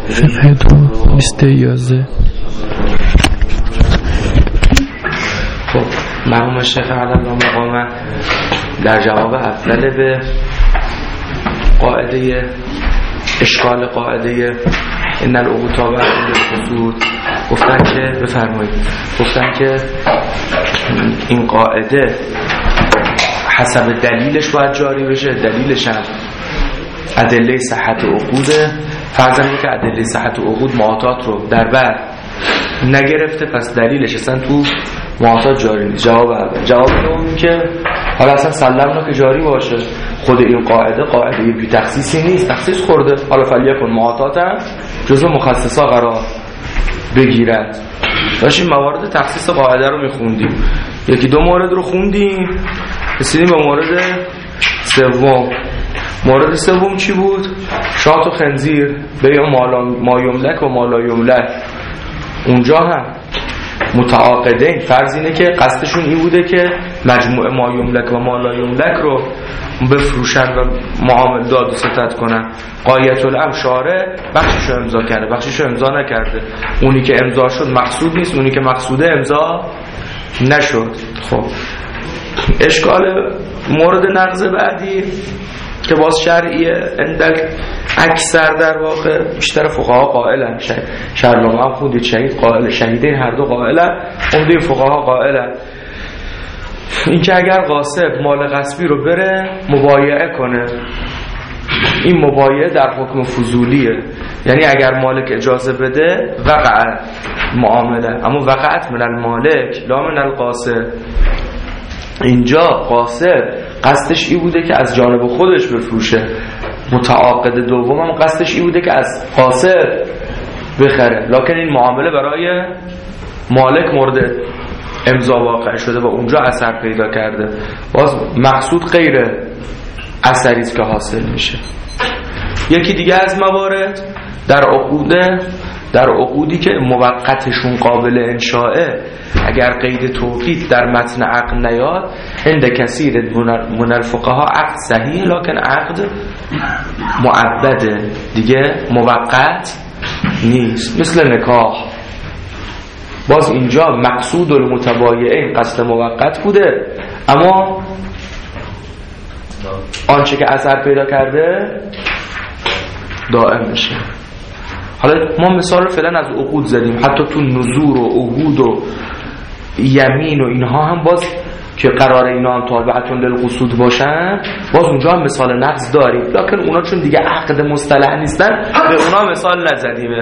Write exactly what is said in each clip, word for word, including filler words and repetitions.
صفحه دو لیست یازده. خب مرحوم شیخ علیه مقامه در جواب اوله به قاعده اشکال قاعده ان العقود تابعه للقصود گفتن که بفرمایید گفتن که این قاعده حسب دلیلش باید جاری بشه. دلیلش هم ادله صحت عقوده. فرضاً که ادله صحت عقود معاطات رو در بر نگرفته، پس دلیلش اصلا تو معاطات جاری نیست. جواب اول. جواب دوم که حالا اصلا سلمنا که جاری باشه، خود این قاعده قاعده بی تخصیصی نیست، تخصیص خورده. حالا فلیکن معاطات هم جزو مخصصا قرار بگیرد. داشتیم موارد تخصیص قاعده رو میخوندیم، یکی دو مورد رو خوندیم، رسیدیم به مورد سوم. مورد سوم چی بود؟ شات و خنزیر به ما یملک و ما لا یملک. اونجا هم متعاقدین فرض اینه که قصدشون این بوده که مجموعه ما یملک و ما لا یملک رو بفروشن و معامل داد و ستد کنن. قایت الامر شارع بخششو امضا کرده، بخششو امضا نکرده. اونی که امضا شد مقصود نیست، اونی که مقصوده امضا نشد. خب اشکال مورد نقض بعدی که باز شرعیه، اندک اکثر در واقع بیشتر فقها قائلن، شرلوم هم خوندید شهید قائل، شهیدین هر دو قائلن، عمده فقها قائلن این که اگر غاصب مال غصبی رو بره مبایعه کنه، این مبایعه در حکم فضولیه، یعنی اگر مالک اجازه بده وقع معامله، اما وقعت من المالک لا من الغاصب. اینجا غاصب قصدش ای بوده که از جانب خودش بفروشه، متعاقد دوم هم قصدش ای بوده که از غاصب بخره، لکن این معامله برای مالک مورد امضا واقع شده و اونجا اثر پیدا کرده. باز مقصود غیر اثری است که حاصل میشه. یکی دیگه از موارد در عقوده در عقودی که موقتشون قابل انشاءه، اگر قید توقیت در متن عقد نیاد، عند کثیر من الفقها عقد صحیح لکن عقد معبده، دیگه موقت نیست، مثل نکاح. باز اینجا مقصود المتبایعین قصد موقت بوده، اما آنچه که اثر پیدا کرده دائم میشه. حالا ما مثال رو فعلا از عقود زدیم، حتی تو نذور و عهود و یمین و اینها هم باز که قرار اینا هم تابعتون للقصود باشن، باز اونجا هم مثال نقض داریم، لکن اونا چون دیگه عقد مصطلح نیستن به اونا مثال نزدیمه.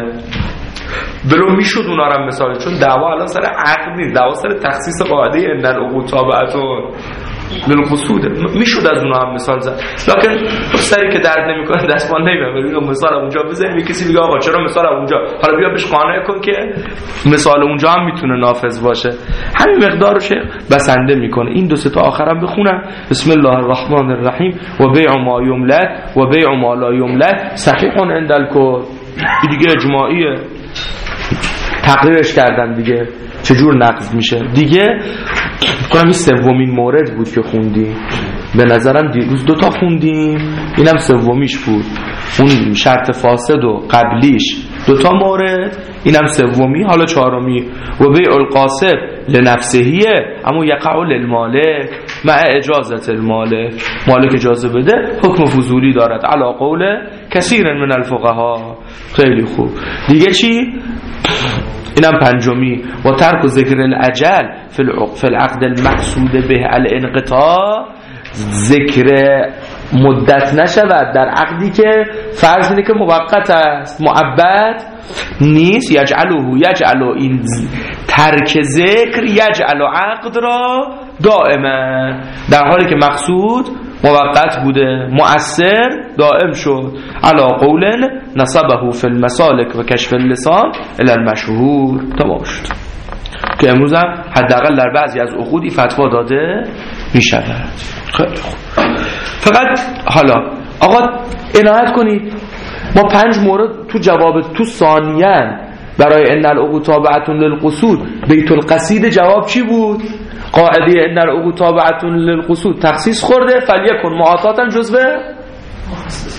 ولو میشد اونا رو مثال، چون دعوا الان سر عقد نیست، دعوا سر تخصیص قاعده ان العقود تابعتون للقصود. میشد از اونها هم مثال زد، لکن سری که درد نمیکنه دستمان نمیاد ببینم مثال اونجا بزنیم، کسی میگه آقا چرا مثال اونجا، حالا بیا بهش قانع کن که مثال اونجا هم میتونه نافذ باشه. همین مقدار رو شیخ بسنده میکنه. این دو سه تا آخرام بخونم. بسم الله الرحمن الرحیم و بیع ما یملک و بیع ما لا یملک صحیح عند الکل. دیگه اجماعیه، تقریرش کردن دیگه چجور نقض میشه. دیگه کنم این سومین مورد بود که خوندیم، به نظرم دیروز دوتا خوندیم، اینم سومیش بود. اون شرط فاسد و قبلیش دوتا مورد، اینم سومی، حالا چهارمی. و بیع القاصب لنفسهیه اما یقع للمالک مع اجازت المالک، مالک اجازه بده حکم فضولی دارد علی قول کثیر من الفقها. خیلی خوب. دیگه چی؟ اینم پنجمی. و ترک ذکر الاجل فی العقد المقصود به الانقطاع، ذکر مدت نشود در عقدی که فرض اینه که موقت است، مؤبد نیست. یجعلو یجعلو این ترک ذکر یجعلو عقد را دائما، در حالی که مقصود موقت بوده مؤثر دائم شد. علا قول نصبه فی المسالک و کشف اللسان الی المشهور. تمام شد که امروز هم حداقل در بعضی از عقودی فتوا داده می شود. خیلی خوب. فقط حالا آقا عنایت کنید، ما پنج مورد تو جواب تو ثانیاً برای ان العقود تابعتون للقصود، بیت القصید جواب چی بود؟ قاعده ان العقود تابعتون للقصود تخصیص خورده، فلیکن معاطاتا جزء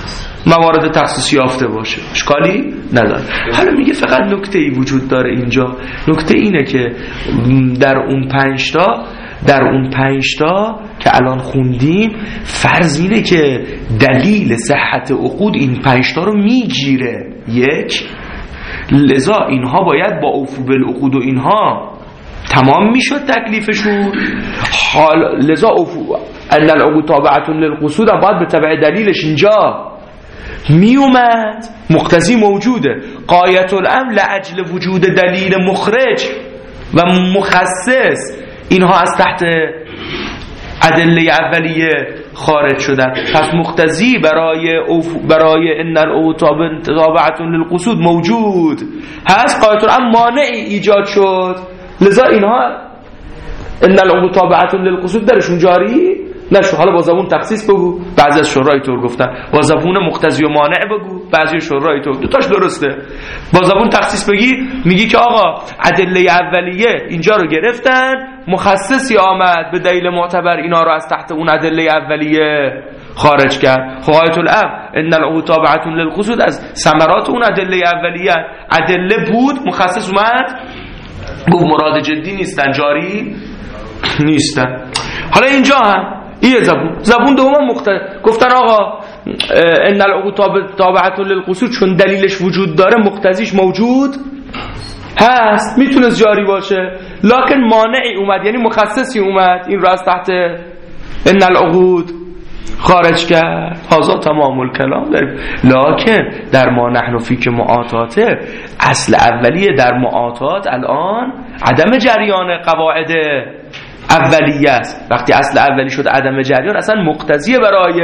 موارد تخصیص یافته باشه، اشکالی نداره. حالا میگه فقط نکته ای وجود داره اینجا، نکته اینه که در اون پنج تا در اون پنج تا که الان خوندیم فرض اینه که دلیل صحت عقود این پنج تا رو میگیره. یک، لذا اینها باید با اوفو بالعقود و اینها تمام میشد تکلیفشون. حال لذا اوفو ان العقود تابعه للقصود هم باید به تبع دلیلش اینجا میومد، مقتضی موجوده. غایت الامر لاجل وجود دلیل مخرج و مخصص اینها از تحت ادله اولیه خارج شدن، پس مقتضی برای برای ان العقود تابعه للقصود موجود هست. غایت الامر مانعی ایجاد شد، لذا اینها ان العقود تابعه للقصود درشون جاری نشو. حالا با زبون تخصیص بگو، بعضی از شورای طور گفتن، با زبون مقتضی و مانع بگو، بعضی شورای طور، دو تاش درسته. با زبون تخصیص بگی میگی که آقا ادله اولیه اینجا رو گرفتن، مخصصی آمد به دلیل معتبر اینا رو از تحت اون ادله اولیه خارج کرد. غایت الامر ان العقود تابعه للقصود از ثمرات اون ادله اولیه ادله بود، مخصص اومد گفت مراد جدی نیستن، جاری نیستن. حالا اینجا هم این زبون زبون دوم مختلف گفتن آقا ان العقود تابعه للقصود چون دلیلش وجود داره مقتضیش موجود هست، میتونه جاری باشه، لکن مانعی اومد یعنی مخصصی اومد این رو از تحت ان العقود خارج کرد. هذا تمام الکلام داریم. لکن در ما نحن فی که معاطاته اصل اولیه در معاطات الان عدم جریان قواعد اولیه است. وقتی اصل اولی شد عدم جریان اصلا مقتضیه برای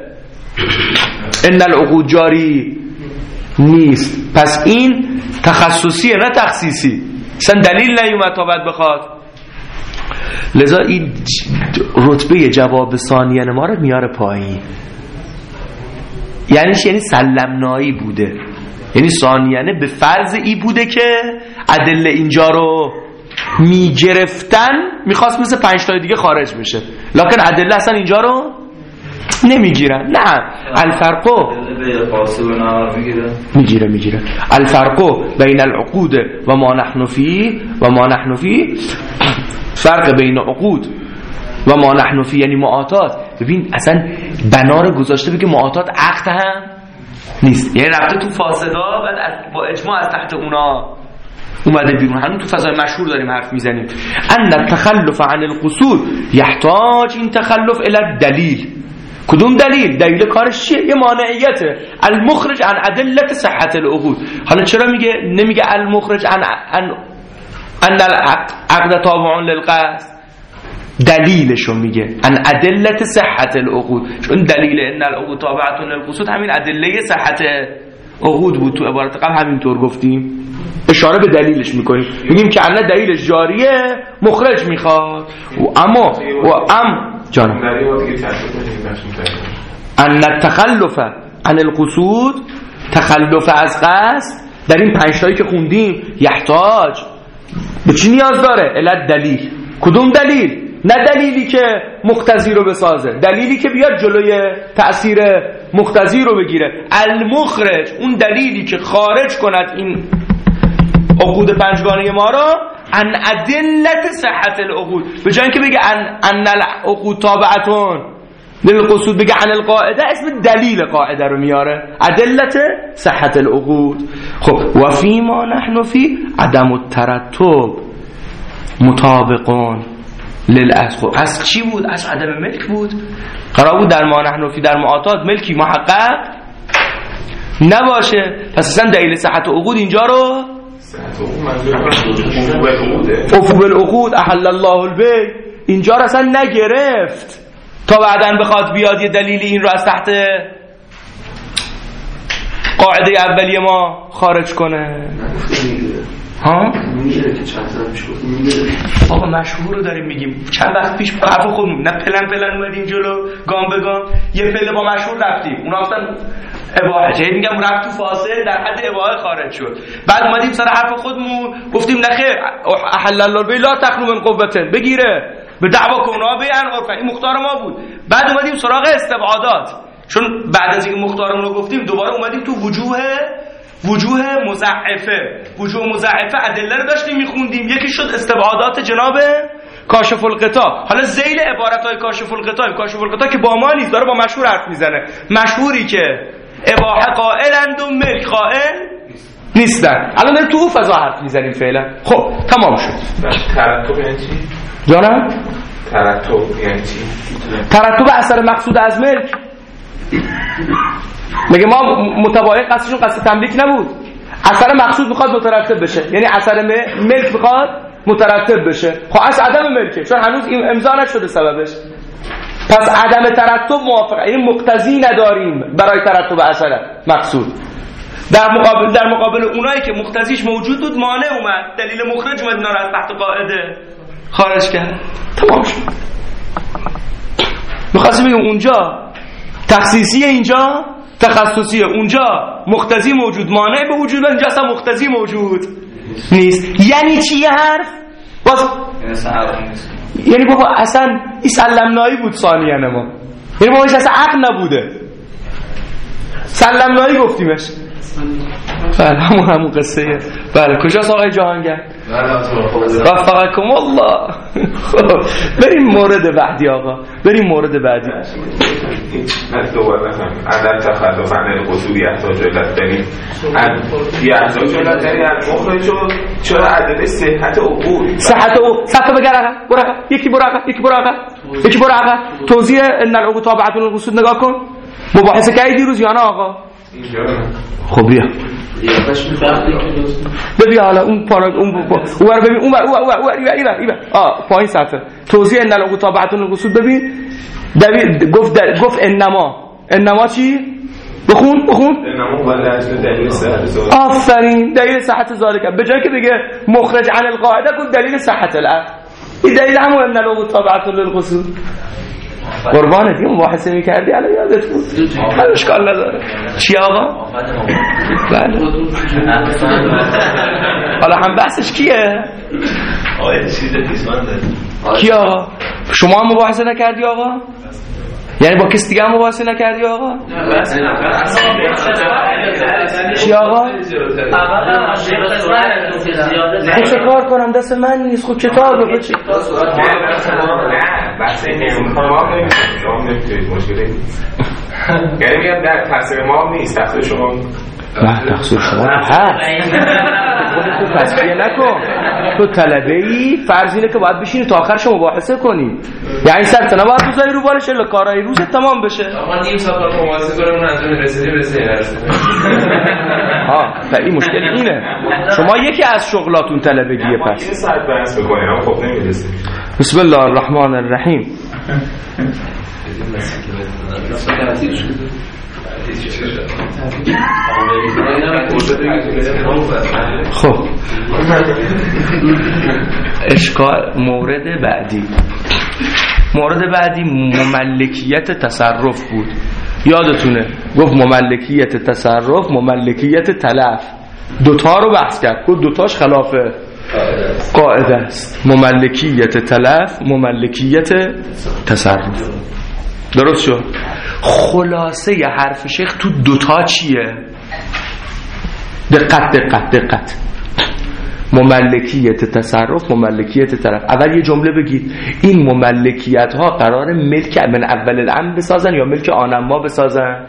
ان العقود جاری نیست. پس این تخصصیه نه تخصیصی، اصلا دلیل نیومد تا بعد بخواد. لذا این رتبه جواب ثانیه ما رو میاره پایین. یعنی یعنی سلمنایی بوده، یعنی ثانیه به فرض ای بوده که ادله اینجا رو میگرفتن، میخواست مثل پنج تای دیگه خارج بشه، لکن ادله اصلا اینجا رو نمیگیرن. نه، الفرقو میگیره میگیره الفرقو بین العقود و ما نحن فی و ما نحن فی، فرق بین عقود و ما نحن فی یعنی معاطات. ببین اصلا بنا رو گذاشته بگه معاطات عقد هم نیست، یعنی رفته تو فاسدا بعد با اجماع از تحت اونا اومده بیرون. همون تو فضای مشهور داریم حرف میزنیم ان التخلف عن القصود یحتاج این تخلف الی الدلیل. کدوم دلیل؟ دلیل کارش چیه؟ یه مانعیته، المخرج عن ادله صحت العقود. حالا چرا میگه نمیگه المخرج عن ان ان العقد تابع للقصد؟ دلیلشو میگه ان ادله صحت العقود، چون دلیل ان العقود تابعه للقصود همین ادله صحت عقود بود. تو عبارت قبل همینطور گفتیم، اشاره به دلیلش میکنیم، میگیم که ان دلیلش جاریه مخرج میخواد و اما و ام جان ان التخلف عن القصود، تخلف از قصد در این پنج تایی که خوندیم یحتاج به چی نیاز داره؟ الی دلیل. کدوم دلیل؟ نه دلیلی که مقتضی رو بسازه، دلیلی که بیاد جلوی تأثیر مقتضی رو بگیره. المخرج اون دلیلی که خارج کند این عقود پنجگانه ما را ان ادله صحت العقود، به جای اینکه بگه ان ان العقود تابعه للقصود بگه عن القاعده، اسم دلیل قاعده رو میاره، ادله صحت العقود. خب و فی ما نحن فی عدم الترتب مطابقون للاصل. از چی بود؟ از عدم ملک بود. قرار بود در ما نحن فی در معاطات ملکی محقق نباشه، پس اصلا دلیل صحت عقود اینجا رو اوفو بالعقود احل الله البیع اینجا رو اصلا نگرفت تا بعداً بخواد بیاد یه دلیل این رو از تحت قاعده اولیه ما خارج کنه. ها؟ میگیره که چند زن میشه بابا مشهور رو داریم میگیم. چند وقت پیش حرف خودمون نه پلن پلن اومدیم جلو گام به گام یه پله با مشهور رفتیم، اونا اصلا اباحه چه میگم رفت تو فاصله در حد اباحه خارج شد. بعد اومدیم سر حرف خودمون گفتیم نه خیر احل الله البیع لا تخلو من قوتن، بگیره به دعوا کنها بیان عرفا، این مختار ما بود. بعد اومدیم سراغ استبعادات، چون بعد از اینکه مختارمون رو گفتیم دوباره اومدیم تو وجوه وجوه مضاعفه. وجوه مضاعفه ادله رو داشتیم میخوندیم، یکی شد استبعادات جناب کاشف الغطا. حالا ذیل عبارتای کاشف الغطا، کاشف الغطا که با ما نیست، داره با مشهور حرف میزنه، مشهوری که اباحه قائلند و ملک قائل نیستن. الان داریم تو اون فضا حرف میزنیم فعلا. خب تمام شد. ترتب یعنی چی؟ جانم؟ ترتب یعنی چی؟ ترتب اثر مقصود از ملک. مگه ما متباین قصدشون قصد تملیک نبود؟ اثر مقصود میخواد مترتب بشه، یعنی اثر ملک میخواد مترتب بشه. خب از عدم ملکه، چون هنوز امضا نشده سببش، پس عدم ترتب موافقه، یعنی مقتضی نداریم برای ترتب اثر مقصود. در مقابل در مقابل اونایی که مقتضیش موجود بود مانع اومد، دلیل مخرج اومد اینا رو از تحت قاعده خارج کرد. تمام شد. می‌خواستم بگم اونجا تخصیصی، اینجا تخصصیه. اونجا مقتضی موجود مانع به وجود، اینجا اصلا مقتضی موجود نیست. یعنی چی حرف؟ باز یعنی بابا اصلا این سلمنایی بود ثانیه ما، یعنی بابا اصلا عقل نبوده، سلمنایی گفتیمش. بله همون همون قصه. بله کجاست آقای جهانگرد؟ وفقکم الله. بریم مورد بعدی آقا، بریم مورد بعدی. من دوباره نفهم عدد تخلف عن القصور یحتاج الی الدلیل، یحتاج الی الدلیل مخرج چرا عدد صحت عقول صحت او صحت بگر آقا برو آقا یکی برو آقا یکی برو آقا یکی برو آقا توضیح ان العقول تابعه للقصور نگاه کن. مباحثه کردی دیروز یا نه آقا؟ خب بیا ببین حالا اون پاراگراف اون اون ببین اون اون اون این این آ پایین صفحه توضیح ان العقول تابعه للقصور. ببین دوید گفت گفت انما انما چی؟ بخون بخون انما ولا دلیل صحت ذالک. آفرین دلیل صحت ذالک. به جای که بگه مخرج عن القاعده گفت دلیل صحت العقل. این دلیل همون ان العقول تابعه للقصور. قربانت این مباحثه می‌کردی الان یادت بود. هر اشکال نداره. چی آقا؟ بله. حالا هم بحثش کیه؟ آقا چیز پیسمان داره. کی آقا؟ شما هم مباحثه نکردی آقا؟ یعنی با کس دیگه هم مباحثه نکردی آقا؟ چی آقا؟ خب چه کار کنم دست من نیست. خب کتاب رو چی؟ بحث این ما نمی‌کنیم، شما نمی‌تونید مشکلی نیست. یعنی میگم در تقصیر ما نیست، تقصیر شما. نه تقصیر شما هست. تو تصفیه نکن. تو طلبه‌ای، فرض اینه که باید بشینی تا آخرش مباحثه کنی. یعنی سر نباید بذاری رو بالش الا کارهای روزت تمام بشه. ما نیم ساعت کار مباحثه کنیم اون از اون رسیدیم رسیدیم ها و این مشکل اینه. شما یکی از شغلاتون طلبگیه. پس این ساعت بحث بکنیم خب نمی‌رسیم. بسم الله الرحمن الرحیم. خب اشکال مورد بعدی مورد بعدی مملکیت تصرف بود. یادتونه گفت مملکیت تصرف مملکیت تلف، دوتا رو بحث کرد. گفت دوتاش خلاف قاعده است. مملکیت تلف مملکیت تصرف. درست شد؟ خلاصه ی حرف شیخ تو دوتا چیه؟ دقت دقت دقت مملکیت تصرف مملکیت تلف. اول یه جمله بگید این مملکیت ها قرار ملک من اول الامر بسازن یا ملک آنما بسازن؟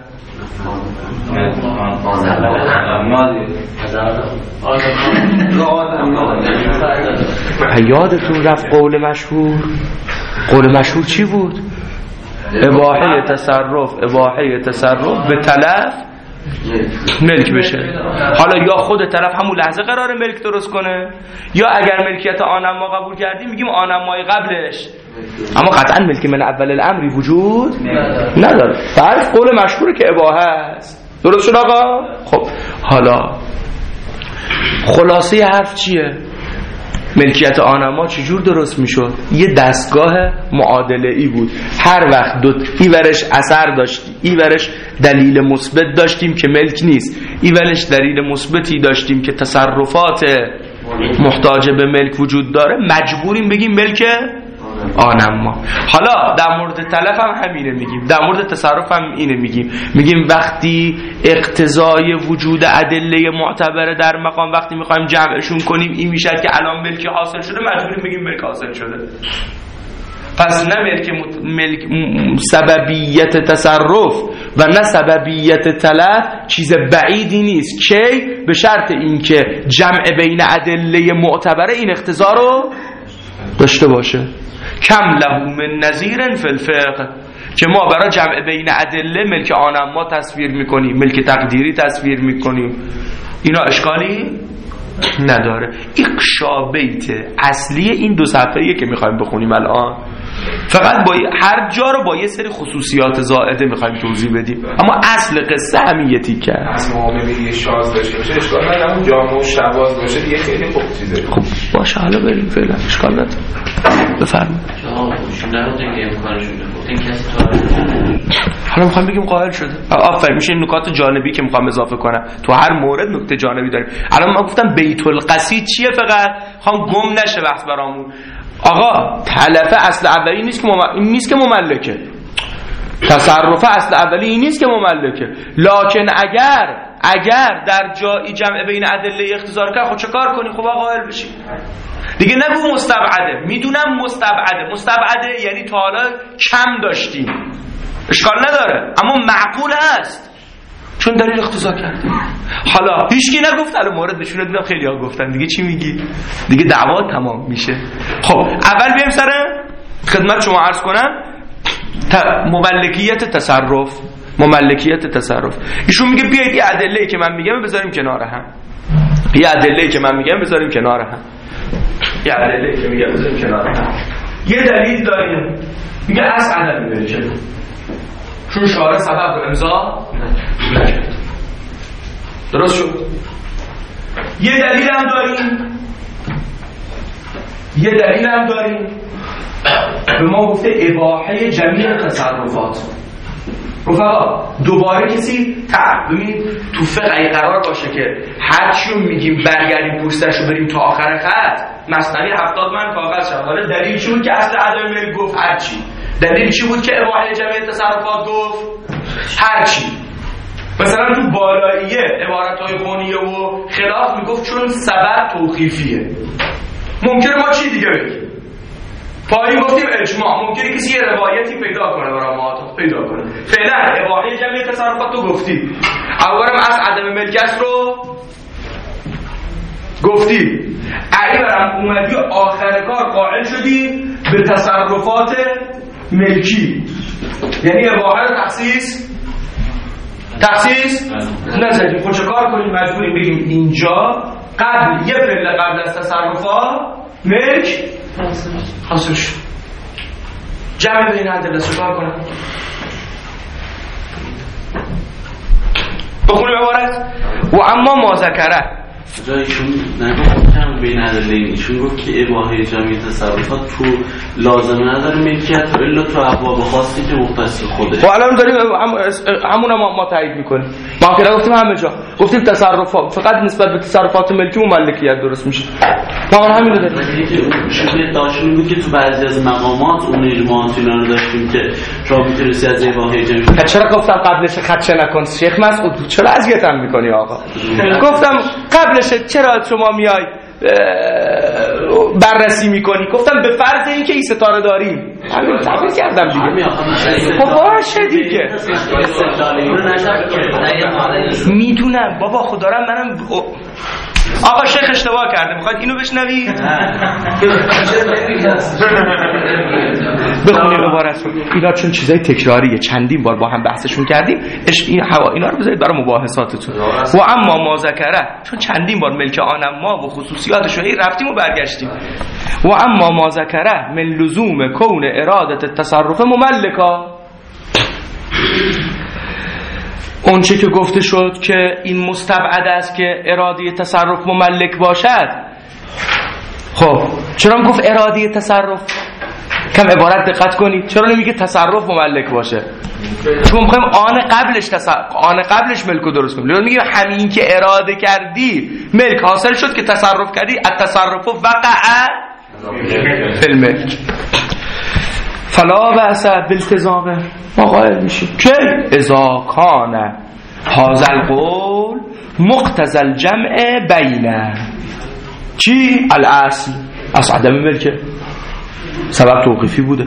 یادتون رفت قول مشهور؟ قول مشهور چی بود؟ اباحه تصرف اباحه تصرف به تلف ملک بشه. حالا یا خود طرف همون لحظه قراره ملک درست کنه یا اگر ملکیت آنما قبول کردیم میگیم آنمای قبلش، اما قطعا ملک من اول الامری وجود نداره. فرض قول مشهوره که اباحه است. درست شد آقا؟ خب حالا خلاصه حرف چیه؟ ملکیت آنما چجور درست میشد؟ یه دستگاه معادله ای بود. هر وقت دو ایورش اثر داشتی، ایورش دلیل مثبت داشتیم که ملک نیست، ایورش دلیل مثبتی داشتیم که تصرفات محتاج به ملک وجود داره، مجبوریم بگیم ملک آنما. حالا در مورد تلف هم همینه میگیم، در مورد تصرف هم اینه میگیم. میگیم وقتی اقتضای وجود ادله معتبره در مقام وقتی میخوایم جمعشون کنیم این میشه که الان ملکی حاصل شده، مجبوریم بگیم ملک حاصل شده. پس نه ملک, ملک سببیت تصرف و نه سببیت تلف چیز بعیدی نیست که به شرط اینکه جمع بین ادله معتبره این اقتضا رو داشته باشه. کم له من نظیر فی الفقه، که ما برای جمع بین ادله ملک آنما تصویر میکنیم، ملک تقدیری تصویر میکنیم، اینا اشکالی نداره. اقشا بیت اصلی این دو صفحه‌ایه که میخوایم بخونیم الان، فقط با هر جا رو با یه سری خصوصیات زائده میخوایم توضیح بدیم، اما اصل قصه همین یه تیکه است. معامله یه شاذ داشته باشه اشکال نداره، اون جامع و شواذ باشه دیگه خیلی خوب چیزه. خب باشه حالا بریم فعلا اشکال نداره. بفرمایید. حالا میخوایم بگیم قائل شده. آفرین، میشه این نکات جانبی که میخوام اضافه کنم. تو هر مورد نکته جانبی داریم. الان من گفتم بیت القصید چیه، فقط خوام گم نشه بحث برامون. آقا تلفه اصل اولی نیست که مم... این نیست که مملکه، تصرفه اصل اولی این نیست که مملکه، لکن اگر اگر در جایی جمع بین ادله اختصار کرد خب چه کار کنی؟ خب قائل بشی دیگه. نگو مستبعده، میدونم مستبعده، مستبعده یعنی تا حالا کم داشتیم اشکال نداره، اما معقول هست چون دلیل اقتضا کرده. حالا هیچکی نگفت، الان مورد نشونه دیدم خیلی ها گفتن، دیگه چی میگی؟ دیگه دعوا تمام میشه. خب اول بیایم سر خدمت شما عرض کنم مملکیت تصرف. مملکیت تصرف ایشون میگه بیایید یه ادله‌ای که من میگم بذاریم کنار هم، یه ادله‌ای که من میگم بذاریم کنار هم، یه ادله‌ای که میگم بذاریم کنار هم. یه دلیل داریم میگه از عدم ملکه، چون شارع سبب رو امضا نکرد. درست شد. یه دلیل هم داریم یه دلیل هم داریم به ما گفته اباحه جمیع تصرفات. رفقا دوباره کسی تعب ببینید تو فقه قرار باشه که هر چیو میگیم برگردیم پوستش رو بریم تا آخر خط، مثلا هفتاد من کاغذ شد. حالا دلیل چی بود که اصل عدم ملک گفت هر چی؟ دلیل چی بود که اباحه جمیع تصرفات گفت هر چی؟ مثلا تو بالاییه عبارت‌های غنیه و خلاف میگفت چون سبب توقیفیه. ممکنه ما چی دیگه بگیم؟ پایین گفتیم اجماع، ممکنه کسی یه روایتی پیدا کنه برای ما پیدا کنه. فعلا اباحه جمیع تصرفات تو گفتی، اولم از عدم ملکت رو گفتی، علی برم اومدی آخر کار قائل شدی به تصرفات ملکی، یعنی اباحه رو تخصیص تخصیص نزدیم. خود چه کار کنیم؟ مجبوریم بگیم اینجا قبل یه پله قبل از تصرفات ملک حاصل شد. جمع بین ادله چه کار کنم؟ بخونیم عبارت و اما ما ذکره جایشون نگفتم بین ادله، ایشون گفت که اباحه جمیع تصرفات تو لازم نداره ملکیت الا تو ابواب خاصی که مختص خوده. خب الان داریم همون ما ما تایید میکنیم. ما که گفتیم همه جا گفتیم تصرفات فقط نسبت به تصرفات ملکی و مملکیت درست میشه. ما همین رو داریم. شده داشتیم بود که تو بعضی از مقامات اون اجماعات اینا رو داشتیم که شما میتونستی از اباحه جمیع. چرا گفتم قبلش خدشه نکن شیخ مسعود؟ چرا اذیتم میکنی آقا؟ گفتم قبل چرا شما میای بررسی میکنی؟ گفتم به فرض اینکه این ستاره داریم. همین تفسیر کردم دیگه. خب باشه دیگه. میدونم بابا خدارم منم آقا شیخ اشتباه کرده، میخواید اینو بشنوید؟ بخونید عبارت رو. اینا چون چیزای تکراریه، چندین بار با هم بحثشون کردیم، اش این هوا اینا رو بذارید برای مباحثاتتون. و اما ما ذکره، چون چندین بار ملک آنم ما و خصوصیاتش رو رفتیم و برگشتیم. و اما ما ذکره من لزوم کون اراده التصرف مملکا، اون چه که گفته شد که این مستبعد است که اراده تصرف مملک باشد. خب چرا گفت اراده تصرف؟ کم عبارت دقت کنید. چرا نمیگه تصرف مملک باشه؟ چون میخوایم آن قبلش تصرف آن قبلش ملکو درست کنیم. لذا میگیم همین که اراده کردی ملک حاصل شد که تصرف کردی، التصرف وقع فی الملک. فلا بأس بالتزامه، ما قائل میشیم که اذا کان هذا القول مقتضى الجمع بین چی؟ الاصل، از عدم ملکه، سبب توقیفی بوده.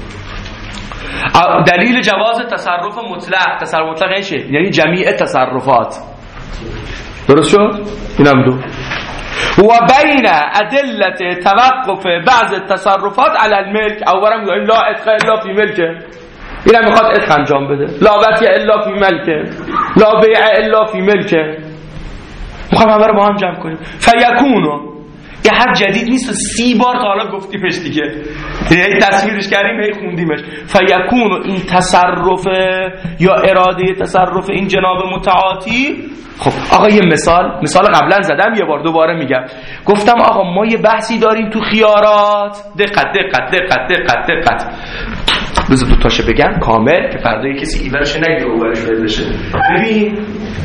دلیل جواز تصرف مطلق، تصرف مطلق این چیه؟ یعنی جمیع تصرفات. درست شد؟ اینم دو. و بین ادله توقف بعض التصرفات علی الملک، اولا میگیم لا اتق الا فی ملکه، اینم میخواد اتق انجام بده، لا بتیع الا فی ملکه، لا بیع الا فی ملکه. میخوام همه رو با هم جمع کنیم. فیکونو، یه حرف جدید نیست و سی بار تا حالا گفتی پش دیگه، یعنی تصویرش کردیم هی خوندیمش. فیکونو، این تصرف یا اراده تصرف این جناب متعاطی. خب آقا یه مثال مثال قبلا زدم، یه بار دوباره میگم. گفتم آقا ما یه بحثی داریم تو خیارات، دقت دقت دقت دقت دقت بذار دو تاشو بگم کامل که فردا کسی ایورش نگیره اوورش بشه. ببین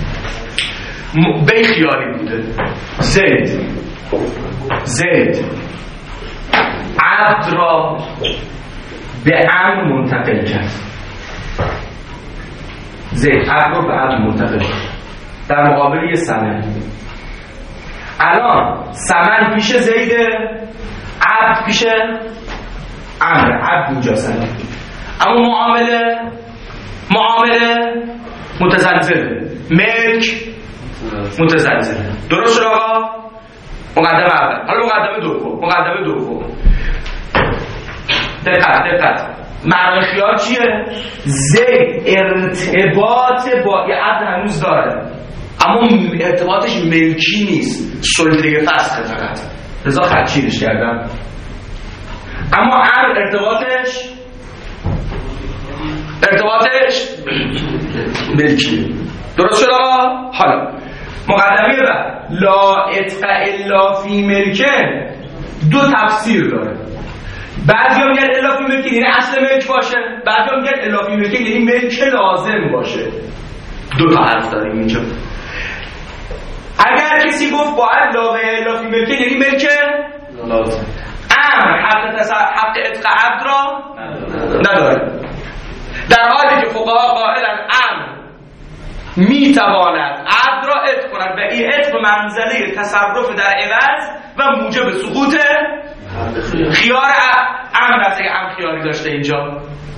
بی خیاری بوده، زید زید عبد را به عبد منتقل کرد، زید عبد را به عبد منتقل کرد در مقابل یه ثمن. الان ثمن پیش زیده، عبد پیش عمر، عبد اونجا ثمن، اما معامله معامله متزلزله، ملک متزلزله. درست شد آقا؟ مقدمه اول. حالا مقدمه دوم، مقدمه دوم. دقت دقت معنی خیال چیه؟ زید ارتباط با یه عبد هنوز داره، اما ارتباطش ملکی نیست، سلطه فسخه فقط، لذا خدشیرش کردم. اما عبد ارتباطش ارتباطش ملکی. درست شد آقا؟ حالا مقدمه بعد لا اتق الا فی ملکه دو تفسیر داره. بعضیا میگن الا فی ملکه یعنی اصل ملک باشه، بعضیا میگن الا فی ملکه یعنی ملک لازم باشه. دو تا حرف داریم اینجا. اگر کسی گفت باید لا و الا فی ملکه یعنی ملک لازم، امر حق تصرف حق اتق عبد را نداره، در حالی که فقها قائلن امر میتواند عبد را اتق کند و این اتق منزله تصرف در عوض و موجب سقوط خیار امر است. که امر خیاری داشته اینجا،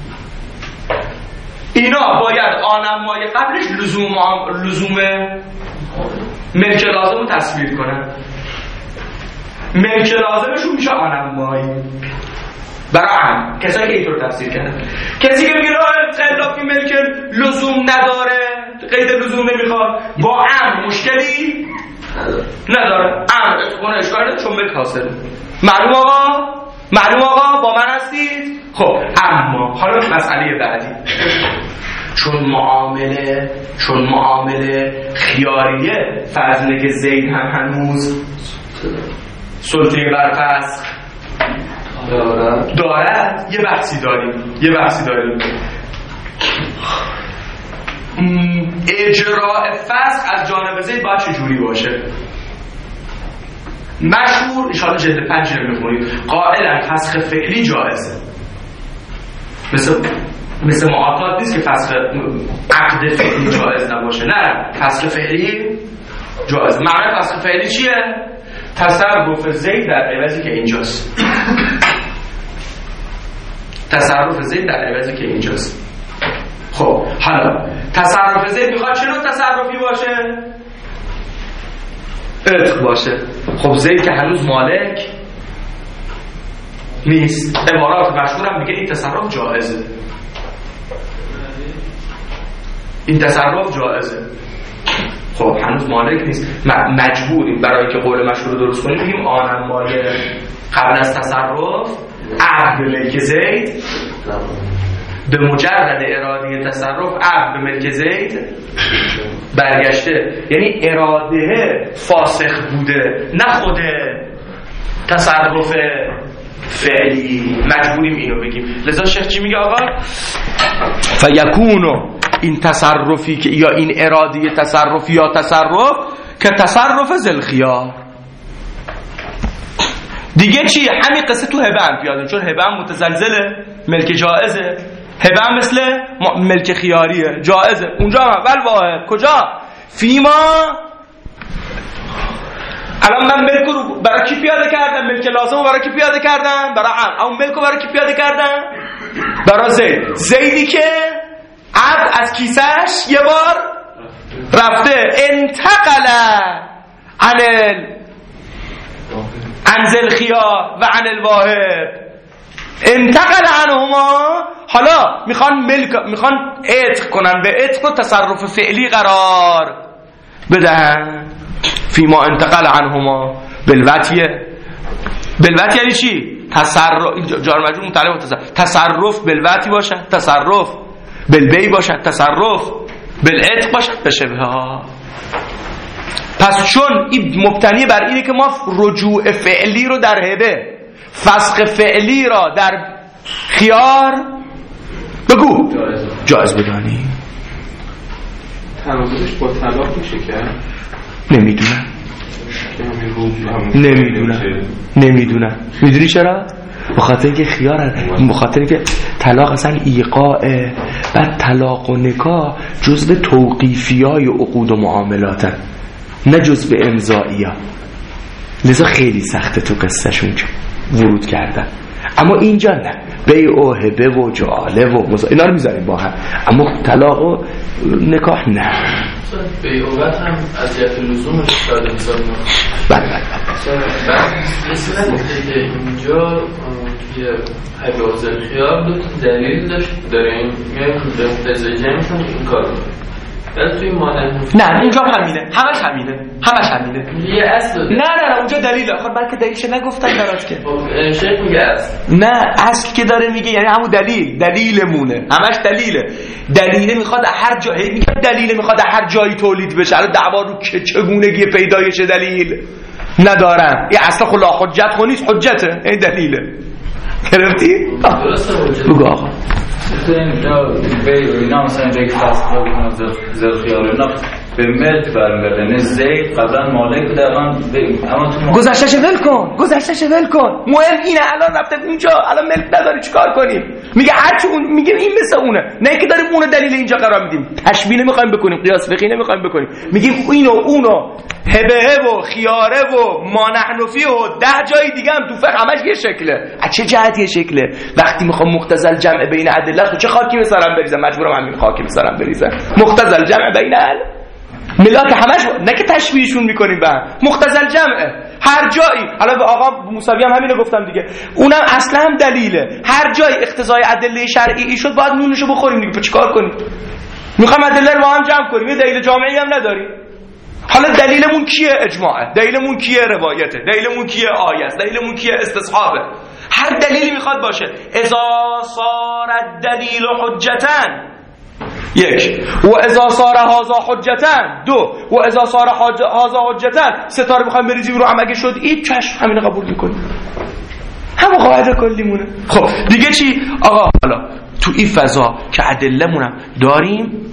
اینا باید آنمای قبلش لزوم لزوم ملک لازم رو تصویر کنن. ملک لازمشون میشه آنمایی برای هم کسایی که اینطور تفسیر کردن. کسی که میگه خلافی ملک لزوم نداره، قید لزوم نمیخواد، با ام مشکلی نداره، ام اتقونه اشکاره چون ملک حاصله. معلوم آقا؟ معلوم آقا با من هستید؟ خب اما حالا مسئله بعدی، چون معامله چون معامله خیاریه، فرض که زید هم هنوز سلطه بر فسخ دارد. دارد یه بحثی داریم یه بحثی داریم اجراء فسخ از جانب زید باید چجوری باشه؟ مشهور انشاءالله جلد پنج رو میخونید، قائلا فسخ فعلی جایزه، مثل مثل معاقات نیست که فسخ عقد فعلی جایز نباشه، نه فسخ فعلی جایز. معنی فسخ فعلی چیه؟ تصرف زید در عوضی که اینجاست، تصرف زید در عوضی که اینجاست. خب حالا تصرف زید میخواد چه نوع تصرفی باشه؟ عتق باشه. خب زید که هنوز مالک نیست، عبارات مشهورم میگه این تصرف جایزه، این تصرف جایزه. خب هنوز مالک نیست، مجبوریم برای که قول مشهور رو درست کنیم بگیم آنمای قبل از تصرف عقد به ملک زید، به مجرد اراده تصرف عقد به ملک زید برگشته، یعنی اراده فاسخ بوده نه خود تصرف فعلی. مجبوریم اینو بگیم. لذا شیخ چی میگه آقا؟ فیکونو، این تصرفی که یا این اراده تصرف یا تصرف که تصرف ذوالخیار دیگه چی؟ همین قصه تو هبه هم پیاده، چون هبه هم متزلزله ملک جائزه، هبه هم مثل ملک خیاریه، جائزه. اونجا هم اول واحد کجا؟ فیما الان من ملک رو برای کی پیاده کردم؟ ملک لازم رو برای کی پیاده کردم؟ برای عم. اما ملک رو برای کی پیاده کردم؟ برای زید. زیدی که عبد از کیسش یه بار رفته، انتقل عن انزل خیار و عن الواحد، انتقل عنهما. حالا میخوان ملک میخوان عتق کنن، به عتق و تصرف فعلی قرار بدن. فیما انتقل عنهما بالوتیه. بالوتی یعنی چی؟ تصرف. جار مجرور متعلق تصرف. تصرف بالوتی باشد، تصرف بالبی باشد، تصرف بالعتق باشد، به شبه ها. پس چون این مبتنی بر اینه که ما رجوع فعلی رو در هبه، فسخ فعلی را در خیار بگو جایز بدانی. تناظرش با طلاق میشه که نمیدونم نمیدونم نمیدونم میدونی چرا؟ بخاطر که خیار، بخاطر که طلاق اصلا ایقاعه. بعد طلاق و نکاح جزء توقیفیای عقود و معاملاتن، نه جزء امضائیه. لذا خیلی سخته تو قصهشون ورود کردن. اما اینجا نه، بیع و هبه و جعاله و مزا... اینا رو میذاریم با هم. اما طلاق و نکاح نه. بیع و وقت هم اذیت لزومش داده حساب نه. بله بله بعد مثل نگفته که اینجا توی حبازل خیار دو تا دلیل داشت داریم، میایم به مقتضای جمعشون این کار رو بعد توی مانع نه اینجا همینه، همش همینه، همش همینه. یه اصل داده. نه نه نه اونجا دلیل آخر بلکه دلیلش نگفتن درات که شیخ میگه اصل. نه اصل که داره میگه یعنی همون دلیل، دلیلمونه، همش دلیله. دلیله میخواد هر جایی، میگه دلیله میخواد هر جایی تولید بشه. الان دعوا رو که چگونگی پیدایش دلیل ندارن. این اصلا خلا حجت خو نیست، حجته، این دلیله. گرفتی؟ بگو آقا اینجا به اینا مثلا یک فصل رو زل خیال اینا به ملک برمیگرده. نه زید قبلا مالک بوده، الان اما تو گذشته‌ش ول کن، گذشته‌ش ول کن. مهم اینه الان رفته اونجا، الان ملک نداری چیکار کنیم؟ میگه هر چی اون میگه این مثل اونه. نه که داریم اونو دلیل اینجا قرار میدیم، تشبیه نمیخوایم بکنیم، قیاس فقهی نمیخوایم بکنیم. میگیم اینو اونو هبه و خیاره و ما نحن فیه و ده جای دیگه هم تو فقه همش یه شکله. از چه جهت یه شکله؟ وقتی میخوام مختزل جمع بین ادله تو چه خاکی بسرم بریزم؟ مجبورم همین خاکی بسرم بریزم. مختزل جمع بین ال ملاک همش نه که تشبیهشون میکنیم به هم، مختزل جمعه هر جایی. حالا به آقا موسوی هم همینو گفتم دیگه، اونم اصلا هم دلیله. هر جای اقتضای ادله شرعی شد باید نونشو بخوریم دیگه. چیکار کنیم؟ میخوام ادله رو با هم جمع کنیم، یه دلیل جامعی هم نداریم. حالا دلیلمون کیه؟ اجماعه. دلیلمون کیه؟ روایته. دلیلمون کیه؟ آیه است. دلیلمون کیه؟ استصحابه. هر دلیلی میخواد باشه. اذا صار الدلیل حجتن یک، و اذا صار هذا حجتن دو، و اذا صار هذا حجتن سه تا رو میخوایم بریزیم رو هم. اگه شد این چشم همین قبول میکنیم، همون قاعده کلیمونه. خب دیگه چی آقا؟ حالا تو این فضا که ادله‌مونم داریم،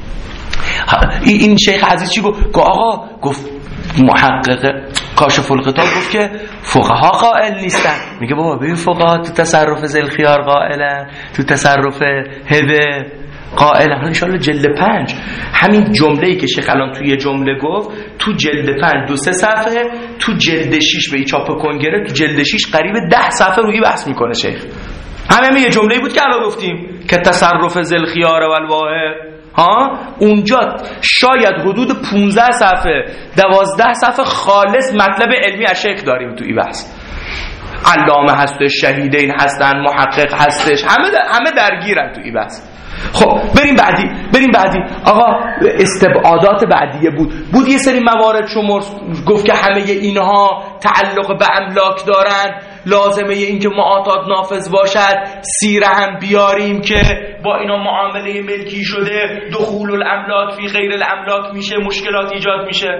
این شیخ عزیز چی گفت؟ گفت آقا گفت محقق کاشف الغطا گفت که فقها قائل نیستن. میگه بابا ببین فقها تو تصرف ذل خیار قائلن، تو تصرف هبه قائلن. ان شاء الله جلد پنج همین جمله‌ای که شیخ الان توی جمله گفت تو جلد پنج دو سه صفحه، تو جلد شش به چاپ کنگره تو جلد شش قریب ده صفحه روی بحث میکنه شیخ. همین یه جمله‌ای بود که الان گفتیم که تصرف ذل خیار و الواحد ها، اونجا شاید حدود پانزده صفحه دوازده صفحه خالص مطلب علمی از شیخ داریم تو این بحث. علامه هستش، شهیدین هستن، محقق هستش، همه در همه درگیرن تو این بحث. خب بریم بعدی، بریم بعدی. آقا استبعادات بعدیه بود بود یه سری موارد شما گفت که همه اینها تعلق به املاک دارن، لازمه این که معاطات نافذ باشد، سیره هم بیاریم که با اینا معامله ملکی شده، دخول الاملاک فی غیر الاملاک میشه، مشکلات ایجاد میشه.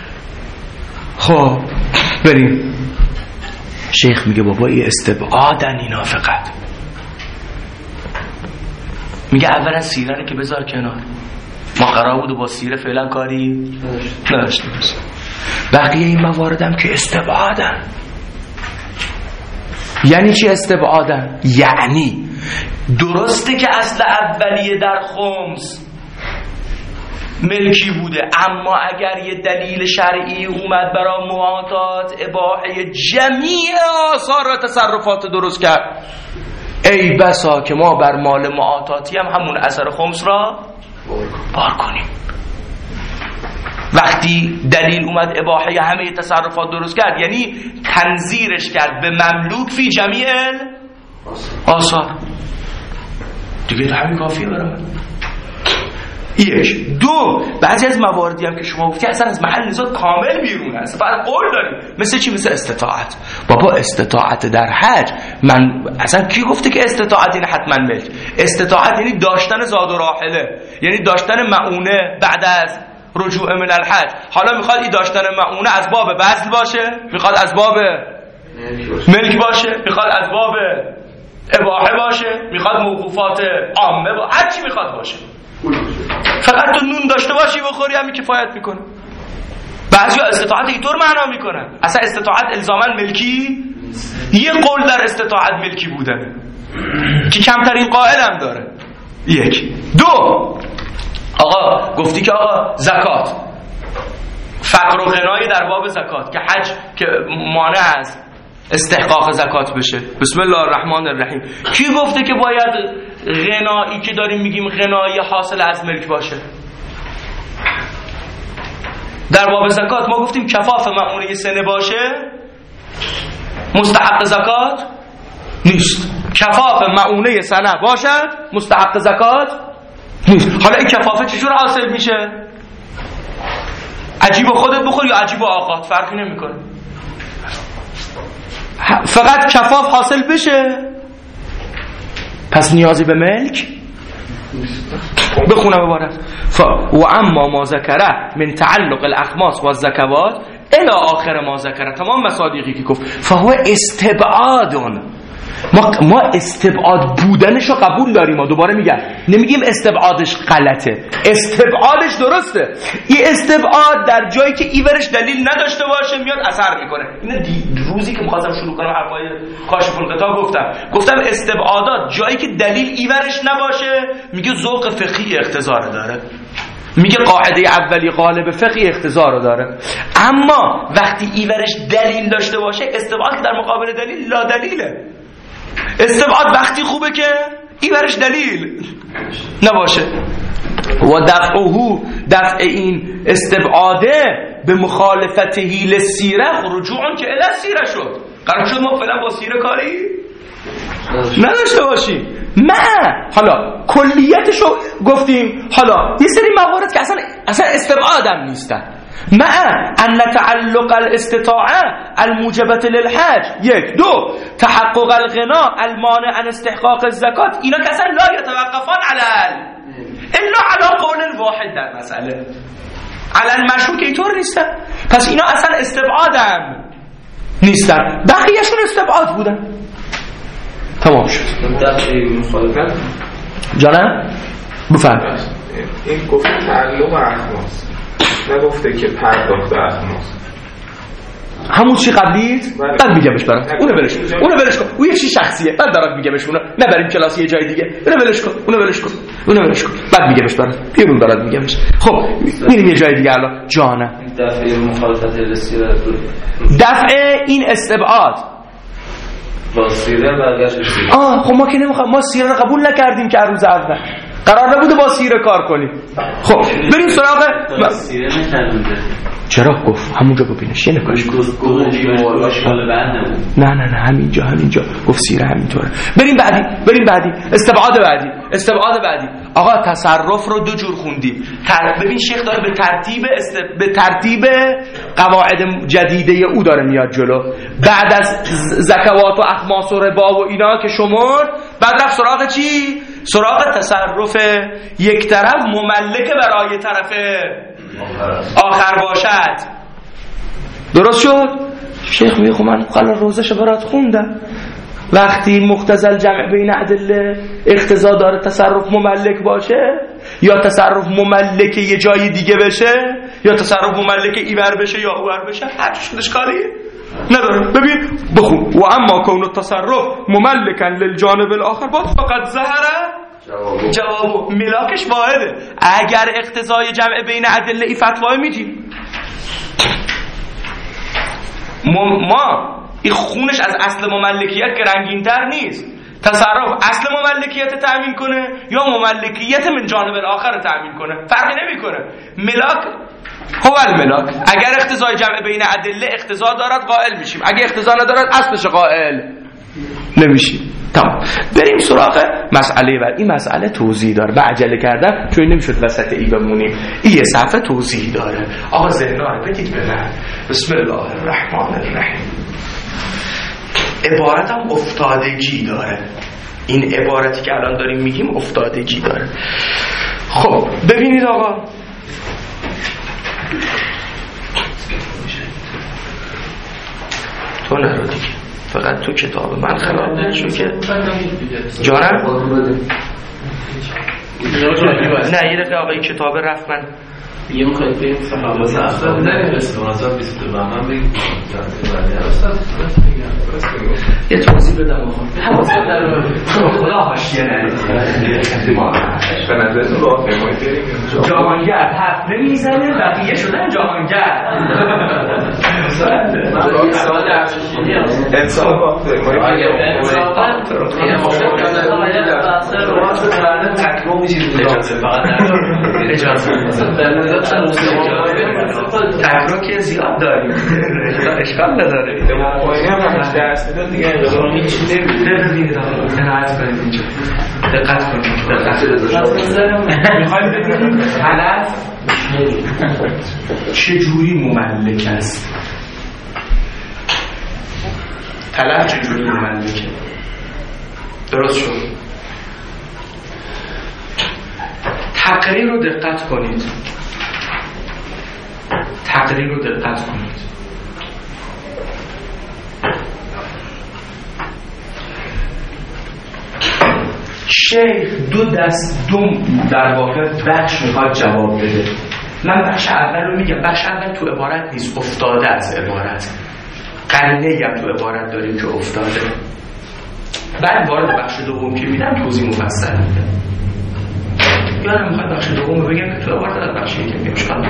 خب بریم. شیخ میگه بابا این استبعادن اینا، فقط میگه اولا سیره رو که بذار کنار، ما قرار بود با سیره فعلا کاری نداشته باشیم. بقیه این مواردم که استبعادن. یعنی چی استبعادن؟ یعنی درسته که اصل اولیه در خمس ملکی بوده، اما اگر یه دلیل شرعی اومد برای معاطات اباحه جمیع آثار و تصرفات درست کرد، ای بسا که ما بر مال معاطاتی هم همون اثر خمس را بار کنیم. وقتی دلیل اومد اباحه همه تصرفات درست کرد، یعنی تنظیرش کرد به مملوک فی جمیع آثار. دیگه همین کافیه برای یک. دو، بعضی از مواردی هم که شما گفتی اصلا از محل نزاع کامل بیرون هست، فقط قول داریم. مثل چی؟ مثل استطاعت. بابا استطاعت در حج، من اصلا کی گفته که استطاعت این حتما ملک؟ استطاعت یعنی داشتن زاد و راحله، یعنی داشتن معونه بعد از رجوع من الحج. حالا میخواد این داشتن معونه از باب بذل باشه، میخواد از باب ملک باشه، میخواد از باب اباحه باشه، میخواد موقوفات عامه با هر چی میخواد باشه. فقط تو نون داشته باشی بخوری همین کفایت میکنه. بعضیا استطاعت اینطور معنا میکنن اصلا استطاعت الزاما ملکی، یه قول در استطاعت ملکی بودن که کمترین قائل هم داره. یک. دو، آقا گفتی که آقا زکات، فقر و غنای در باب زکات که حج که مانع از استحقاق زکات بشه. بسم الله الرحمن الرحیم. کی گفته که باید غنایی که داریم میگیم غنایی حاصل از ملک باشه؟ در باب زکات ما گفتیم کفاف معونه سنه باشه مستحق زکات نیست، کفاف معونه سنه باشد مستحق زکات نیست. حالا این کفافه چجور حاصل میشه؟ عجیب خودت بخور یا عجیب آقات فرقی نمیکنه، فقط کفاف حاصل بشه، پس نیازی به ملک بخونم عبارت و اما ما ذکره من تعلق الاخماس و الزکوات الی آخر ما ذکره، تمام مصادیقی که گفت فهو استبعادون. ما ما استبعاد بودنش رو قبول داریم. ما دوباره میگم نمیگیم استبعادش غلطه، استبعادش درسته. این استبعاد در جایی که ایورش دلیل نداشته باشه میاد اثر میکنه. اینو روزی که می‌خواستم شروع کنم حرفای کاشف الغطا گفتم گفتم استبعادات جایی که دلیل ایورش نباشه میگه ذوق فقهی اقتضا داره، میگه قاعده اولی غالب فقهی اقتضا رو داره. اما وقتی ایورش دلیل داشته باشه استبعاد در مقابل دلیل لا دلیله. استبعاد وقتی خوبه که این برش دلیل نباشه. و دفعه دفع این استبعاده به مخالفته للسیره رجوعون که الی سیره شد. قرار شد ما فعلا با سیره کاری نداشته باشیم. نه حالا کلیتشو گفتیم، حالا یه سری موارد که اصلا اصلا استبعادم نیستن. مع ان تعلق الاستطاعه الموجبه للحج. یک. دو، تحقق الغنا المانع عن استحقاق الزکات. اینا که اصلا لا يتوقفان على الا على قول واحد در مسئله، على المشروع که اینطور نیستن. پس اینا اصلا استبعادم نیستن، بقیهشون استبعاد بودن. تمام شد. جانم بفرمایید. این گفت تعلق اخماس، نگفته که پرداخت اخماس. همون چی قبلیت بعد میگمش برام. اونو ولش کن، اونو ولش کن. اون یه چیز شخصیه، بعد دارم میگمش اونو. نبریم کلاس یه جای دیگه. اونو ولش کن، اونو ولش کن، اونو ولش کن. بعد میگمش برام. بیرون دارم میگمش. خب میریم یه جای دیگه الان. جانم. دفع مخالفت للسیره. دفع این استبعاد با سیره برگشت سیره. آه خب ما که نمیخوام، ما سیره رو قبول نکردیم که روز اول قرار نبوده با سیره کار کنیم. خب بریم سراغ سیره نکردیم. چرا گفت همونجا ببینش یه نکاش گفت اشکال بعد نبود. نه نه نه همینجا همینجا گفت سیره همینطوره. بریم بعدی بریم بعدی استبعاد بعدی استبعاد بعدی. آقا تصرف رو دو جور خوندیم. ببین شیخ داره به ترتیب است... به ترتیب قواعد جدیده او داره میاد جلو. بعد از زکوات و اخماس و ربا و اینا که شمرد، بعد رفت سراغ چی؟ سراغ تصرف یک طرف مملک برای طرف آخر باشد. درست شد؟ شیخ میگه خب من قرار روزش برات خوندم. وقتی مقتضی الجمع بین ادله اقتضا داره تصرف مملک باشه یا تصرف مملک یه جای دیگه بشه، یا تصرف مملک ایور بشه یا اوور بشه، هر چیز اشکالی نداره. ببین بخون و اما کون التصرف مملکا للجانب الاخر باز فقط ظهره جوابو ملاکش واحده. اگر اقتضای جمع بین ادله ای فتوای میدیم ما این خونش از اصل مملکیت که رنگین‌تر نیست. تصرف اصل مملکیت تأمین کنه یا مملکیت من جانب الاخر تأمین کنه، فرقی نمیکنه. ملاک هو الملاک. اگر اقتضای جمع بین ادله اقتضا دارد قائل میشیم، اگر اقتضا ندارد اصلش قائل نمیشیم. تمام. بریم سراغ مسئله بعد. این مسئله توضیح داره. به عجله کردن چون نمیشد وسط ای بمونیم. این یه صفحه توضیح داره. آقا ذهنا رو بدید به من. بسم الله الرحمن الرحیم. عبارت هم افتادگی داره. این عبارتی که الان داریم میگیم افتادگی داره. خب ببینید آقا، تو نرو دیگه، فقط تو کتاب من خراب نشو که جانم نه یه دفعه آقای کتاب رفت من یه مخواهید بیم صحابه اصلا نمیرسه منظر بیست دو بهمن بگیم یه توضیح بدم آقا حواست در خدا هاشیه نرید به نظرتون راه پیمایی بریم جهانگرد حرف نمیزنه بقیه شدن جهانگرد. انسان راه پیمایی تکرار که زیاد داریم اشکال نداره. دماغایی هم همش درست میدن دیگه انقدر هیچ نمیدونید عنایت کنید اینجا دقت کنید دقت میخوایم ببینیم تلف چجوری مملک است. تلف چجوری مملکه؟ درست شد. تقریر رو دقت کنید. تقریر رو دقت کنید. شیخ دو دست دوم در واقع بخش میخواد جواب بده. من بخش اول رو میگم. بخش اول تو عبارت نیست، افتاده از عبارت. قرینه هم تو عبارت داریم که افتاده. بعد وارد بخش دوم که میدم توضیح مفصل میدم. یادم میخواد بخش دوم رو بگم که تو عبارت از بخش یکم میشکل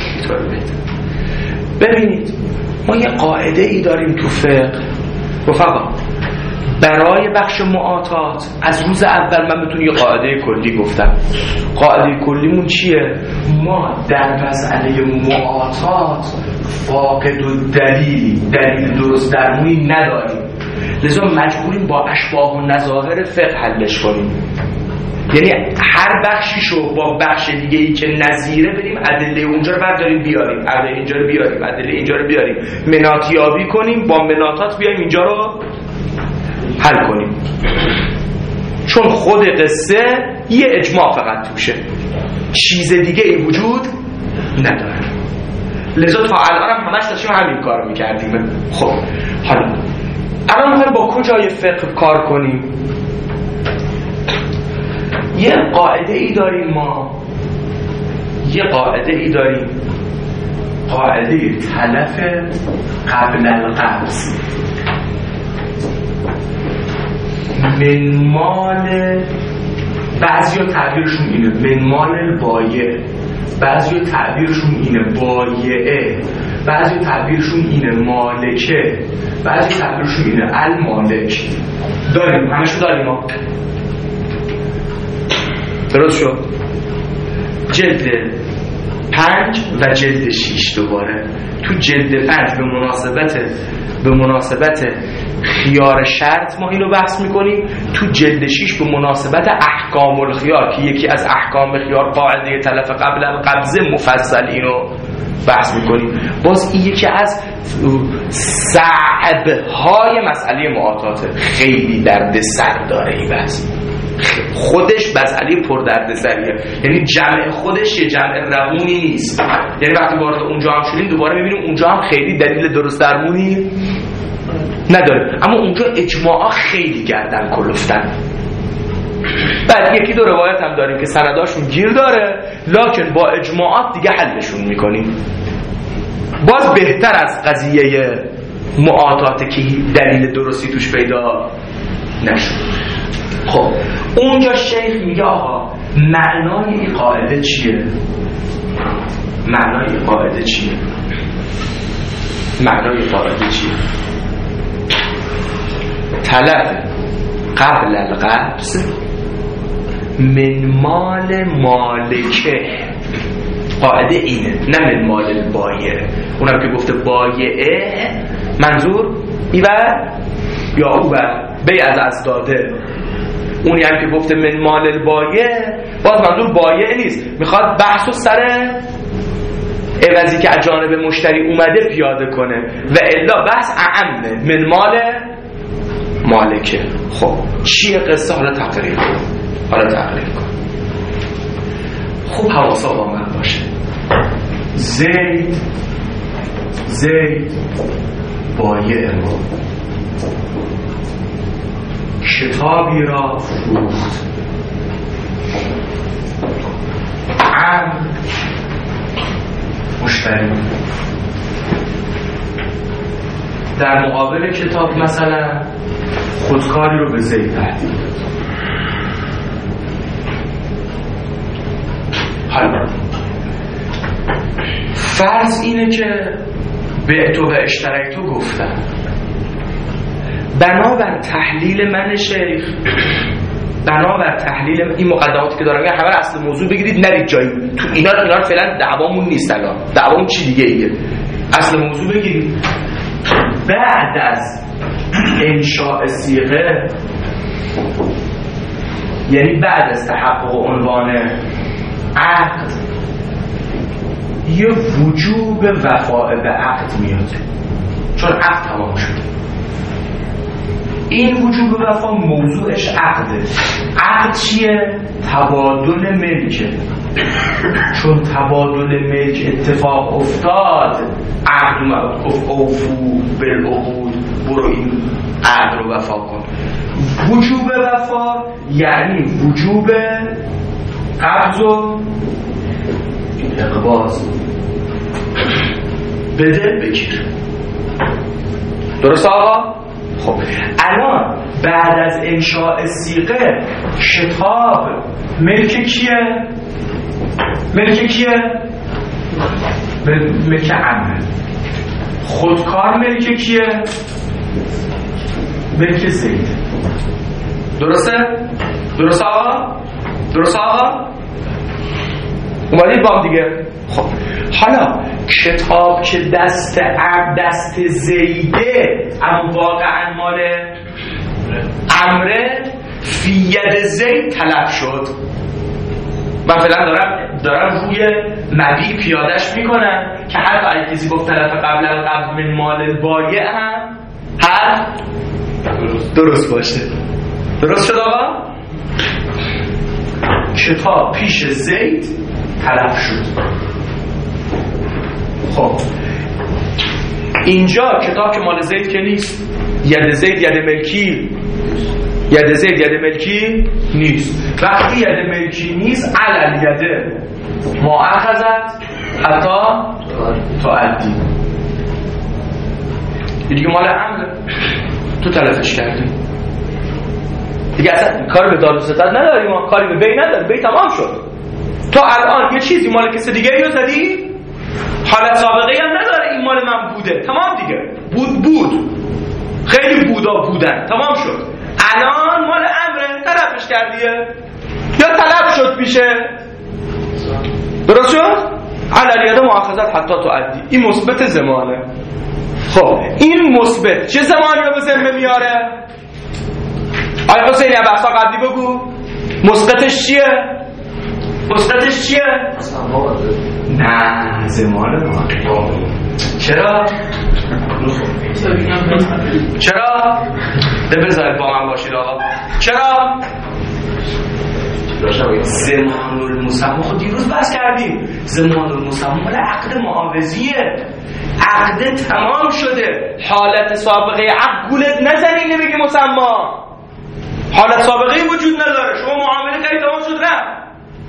ببینید ما یه قاعده ای داریم تو فقه رفقا. برای بخش معاطات از روز اول من بهتون یه قاعده کلی گفتم. قاعده کلیمون چیه؟ ما در مسئله معاطات فاقد و دلیل دلیل درست درمونی نداریم، لذا مجبوریم با اشباه و نظاهر فقه حلش کنیم. یعنی هر بخشیشو با بخش دیگه ای که نظیره بریم ادله اونجا رو برداریم بیاریم، ادله اینجا رو بیاریم، ادله اینجا رو بیاریم، مناطیابی کنیم، با مناطات بیایم اینجا رو حل کنیم. چون خود قصه یه اجماع فقط توشه، چیز دیگه ای وجود نداره. لذا تا الان هم همش داشتیم همین کار میکردیم. خب حالا الان میخوایم با کجای فقه کار کنیم؟ یه قاعده ای داریم ما یه قاعده ای داریم قاعده تلف قبل القبض. من مال، بعضی ها تعبیرشون اینه من مال البایع، بعضی ها تعبیرشون اینه بایعه، بعضی ها تعبیرشون اینه مالکه، بعضی ها تعبیرشون اینه المالک. داریم همشو داریم ما. درست شد. جلد پنج و جلد شیش دوباره تو جلد پنج به مناسبت به مناسبت خیار شرط ما اینو بحث میکنیم، تو جلد شیش به مناسبت احکام الخیار که یکی از احکام خیار قاعده تلف قبل القبض مفصل اینو بحث میکنیم. باز این یکی از صعبهای مسئله معاطاته، خیلی درد سر داره این بحث. خودش مسئله پر درد سریه، یعنی جمع خودش یه جمع روونی نیست. یعنی وقتی وارد اونجا هم شدیم دوباره میبینیم اونجا هم خیلی دلیل درست درمونی نداره، اما اونجا اجماعا خیلی گردن کلفتن. بعد یکی دو روایت هم داریم که سنداشون گیر داره، لکن با اجماعات دیگه حلشون میکنیم. باز بهتر از قضیه معاطات که دلیل درستی توش پیدا نشد. خب اونجا شیخ میگه آقا معنای این قاعده چیه؟ معنای این قاعده چیه؟ معنای این قاعده چیه؟ طلب قبل القبض من مال مالکه، قاعده اینه، نه من مال البایع. اونم که گفته بایعه منظور ایور یا اوور بی از از داده، اونی هم که گفته من مال البایع باز منظور بایع نیست، میخواد بحثو سر عوضی که از جانب مشتری اومده پیاده کنه و الا بحث اعمه من مال مالکه. خب چیه قصه؟ حالا تقریر کن حالا تقریر کن خوب حواسا با من باشه. زید زید بایع ما کتابی را فروخت، عم مشتری در مقابل کتاب مثلا خودکاری رو به زید تهدید داد. حالا فرض اینه که به تو و اشترک تو گفتم، بنابر تحلیل من شیخ، بنابر تحلیل این مقدماتی که دارم همه اصل موضوع بگیرید نرید جایی تو اینا اینا فعلا دعوامون نیست، الان دعوامون چی دیگه ایه، اصل موضوع بگیرید. بعد از انشاء صیغه یعنی بعد از تحقق عنوان عقد یه وجوب وفاء به عقد میاد، چون عقد تمام شد. این وجوب وفا موضوعش عقده. عقد چیه؟ تبادل ملکه. چون تبادل ملک اتفاق افتاد، عقد اومد گفت اوفو بالعقود، برو این عقد رو وفا کن. وجوب وفا یعنی وجوب قبض و اقباض، بده بگیر. درست آقا؟ خب الان بعد از انشاء صیغه کتاب ملک کیه؟ ملک کیه؟ ملک عمه. خودکار ملک کیه؟ ملک زید. درسته؟ درست آقا؟ درست آقا؟ اومدید با هم دیگه. خب حالا کتاب که دست عبد دست زیده اما واقعا مال عمره فی ید زید طلب شد. من فعلا دارم دارم روی مبیع پیادش میکنم که حتی اگه کسی گفت طلب قبل القبض من مال البایع هم هر درست باشه. درست شد آقا؟ کتاب پیش زید طلب شد. خب اینجا کتاب که مال زید که نیست، ید زید ید ملکی، ید زید ید ملکی نیست. وقتی ید ملکی نیست علل یده ما اخذت حتی تعدی، دیگه مال عمله، تو تلفش کردی دیگه، اصلا کار به دار و ستد نداری، ما کاری به بی نداری، بی تمام شد. تو الان یه چیزی مال کسی دیگه رو زدی، حالت سابقه هم نداره این مال من بوده، تمام دیگه، بود بود خیلی بودا بودن، تمام شد. الان مال امره، طرفش کردیه یا طلب شد پیشه. درست شد؟ علالیه مؤاخذت حتی تعدی، این مثبت زمانه. خب این مثبت چه زمانی رو به ذمه میاره؟ آیا حسینی بحثا قبلی بگو مثبتش چیه؟ مثبتش چیه؟ نه زمان ما. چرا؟ چرا؟ ده بذارید با من باشید آقا. چرا؟ زمان المسمى خود دیروز بحث کردیم. زمان المسمى مال عقد معاوضیه، عقد تمام شده، حالت سابقه عقد گولت نزنی نمیگی مسمى، حالت سابقه وجود نداره، شما معامله کردی تمام شد رفت.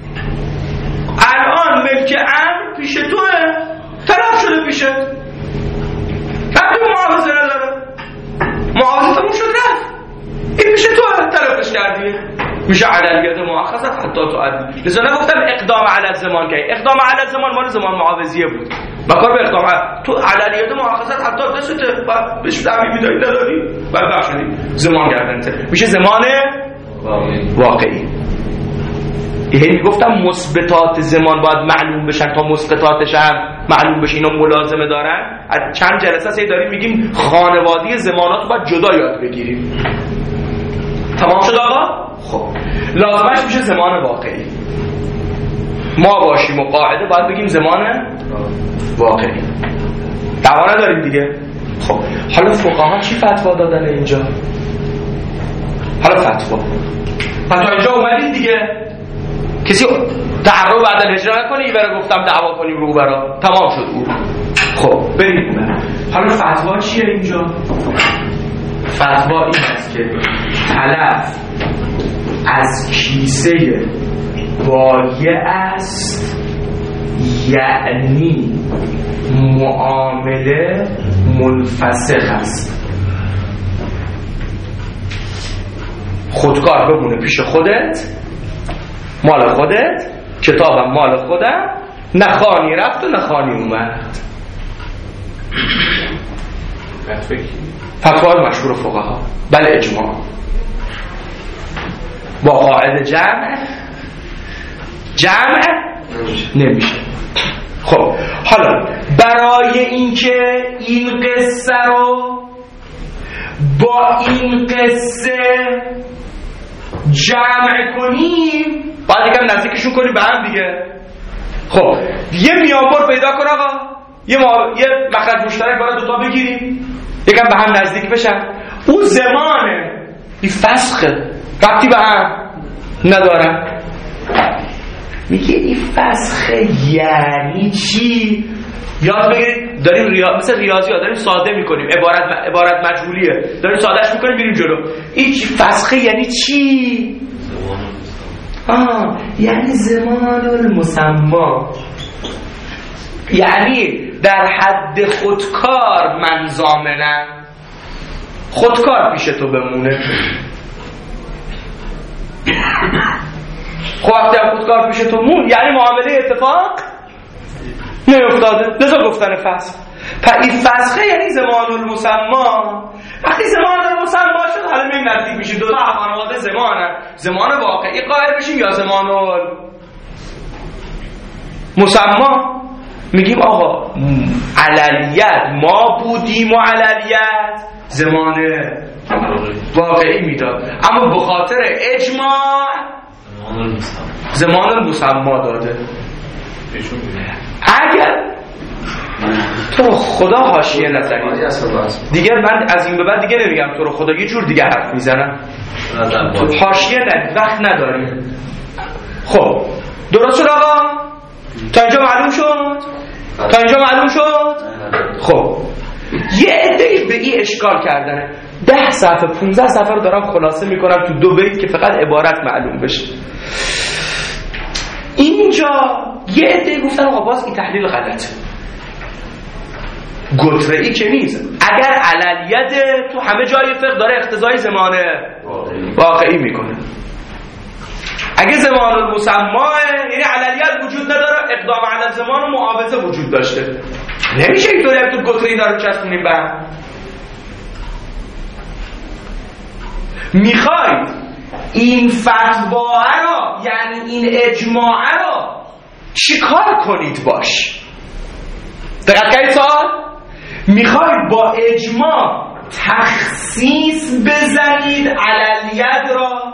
الان ملک امر پیش توه، طرف شده پیشت، وقتی معاوضه نداره، معاوضه تمام شد رفت، این پیش توه، طرفش کردیه، میشه عللیت مؤاخذه حتی تو عدل. لذا نگفتم اقدام علی الزمان که اقدام علی الزمان مال زمان معاوضیه بود، با کار به اقدام علی تو عللیت مؤاخذه حتی دسته بعد بهش تعبیر میداری نداری بعد بخشیدی زمان گردنته، میشه زمان واقعی. یعنی گفتم مثبتات زمان باید معلوم بشن تا مسقطاتش هم معلوم بشه، اینا ملازمه دارن. از چند جلسه سی داریم میگیم خانوادی زمانات باید جدا یاد بگیریم. تمام شد آقا؟ خب لازمش میشه زمان واقعی. ما باشیم و قاعده باید بگیم زمان واقعی. دعوا نداریم دیگه. خب حالا فقها چی فتوا دادن اینجا؟ حالا فتوا پس تا اینجا اومدید دیگه، کسی تعرض بعد الهجره نکنه ایبره گفتم دعوا کنیم رو برا تمام شد او. خب بریم حالا فتوا چیه اینجا؟ فتوا این است که تلف از کیسه بایع است، یعنی معامله منفسخ است. خودکار بمونه پیش خودت، مال خودت، کتابم مال خودم، نه خانی رفت و نه خانی اومد. فتوای مشهور فقها بله اجماع با قاعده جمع جمع نمیشه. خب حالا برای اینکه این قصه رو با این قصه جمع کنیم باید یکم نزدیکشون کنیم به هم دیگه. خب یه میانبر پیدا کن آقا، یه, ما... یه مخرج مشترک برای دوتا بگیریم یکم به هم نزدیک بشن. اون زمانه این فسخه ربطی به هم ندارن. میگه این فسخه یعنی چی؟ یاد بگیرید داریم ریا... مثل ریاضی ها داریم ساده میکنیم، عبارت عبارت مجهولیه داریم سادهش میکنیم بریم جلو. این فسخه یعنی چی؟ آه یعنی زمان المسما، یعنی در حد خودکار من ضامنم، خودکار پیش تو بمونه. خب وقتی خودکار پیش تو مون یعنی معامله اتفاق نیفتاده، لذا گفتن فسخ. پس این فسخه یعنی زمان المسما. وقتی زمان المسما شد حالا میگیم نزدیک میشیم دو تا خانواده زمانن، زمان واقعی قائل بشیم یا زمان المسما. میگیم آقا عللیت ما بودیم و عللیت زمان واقعی میداد، اما به خاطر اجماع زمان المسما داده. اگر تو رو خدا حاشیه نزنید دیگه، من از این به بعد دیگه نمیگم تو رو خدا، یه جور دیگه حرف میزنم، حاشیه ندید وقت نداریم. خب درست شد آقا؟ تا اینجا معلوم شد؟ تا اینجا معلوم شد؟ خب یه عده‌ای به این اشکال کردنه، ده صفحه پونزده صفحه رو دارم خلاصه میکنم تو دو بیت که فقط عبارت معلوم بشه. اینجا یه عده‌ای گفتن آقا باز این تحلیل غلطه، گتره‌ای که نیست. اگر عللیت تو همه جای فقه داره اقتضای زمان واقعی میکنه، اگه زمان المسما یعنی عللیت وجود نداره، اقدام علی زمان و معاوضه وجود داشته، نمیشه اینطوری هم تو گتره‌ای داره چسبونیم به هم. میخواید این فتوا رو یعنی این اجماع رو چیکار کنید باش؟ دقت کردید سوال؟ میخواید با اجماع تخصیص بزنید عللیت را،